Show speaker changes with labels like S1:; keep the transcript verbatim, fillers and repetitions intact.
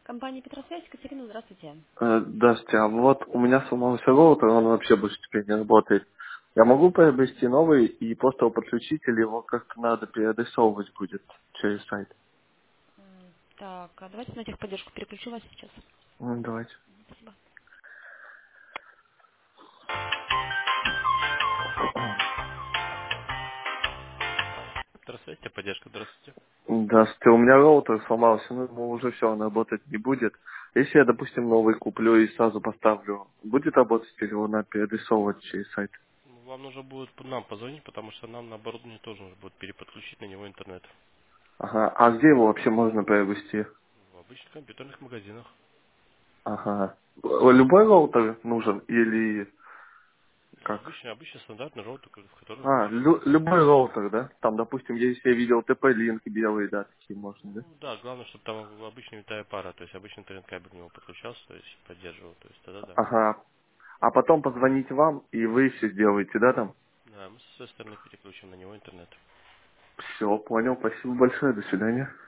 S1: Компания Петросвязь, Екатерина, здравствуйте.
S2: Э, Здравствуйте, а вот у меня сломался роутер, он вообще больше теперь не работает. Я могу приобрести новый и просто его подключить, или его как-то надо переадресовывать будет через сайт?
S1: М, Так, а давайте на техподдержку переключу вас сейчас.
S2: Ну, давайте.
S1: Спасибо. Здравствуйте, поддержка, здравствуйте.
S2: Здравствуйте, у меня роутер сломался, ну, ему уже все, он работать не будет. Если я, допустим, новый куплю и сразу поставлю, будет работать или его надо переадресовывать через сайт?
S1: Ну, Вам нужно будет нам позвонить, потому что нам на оборудование тоже нужно будет переподключить на него интернет.
S2: Ага, а где его вообще можно приобрести?
S1: В обычных компьютерных магазинах.
S2: Ага. Любой роутер нужен или
S1: Ну,
S2: как?
S1: обычный, обычный стандартный роутер, в который
S2: А,
S1: включен
S2: лю-
S1: интернет.
S2: любой роутер, да? Там, допустим, если я видел ТП-линк белый, да, такие можно, да?
S1: Ну да, главное, чтобы там обычная витая пара, то есть обычный интернет-кабель к нему подключался, то есть поддерживал, то есть тогда да.
S2: Ага. А потом позвонить вам, и вы все сделаете, да, там?
S1: Да, мы со своей стороны переключим на него интернет.
S2: Все, понял. Спасибо большое. До свидания.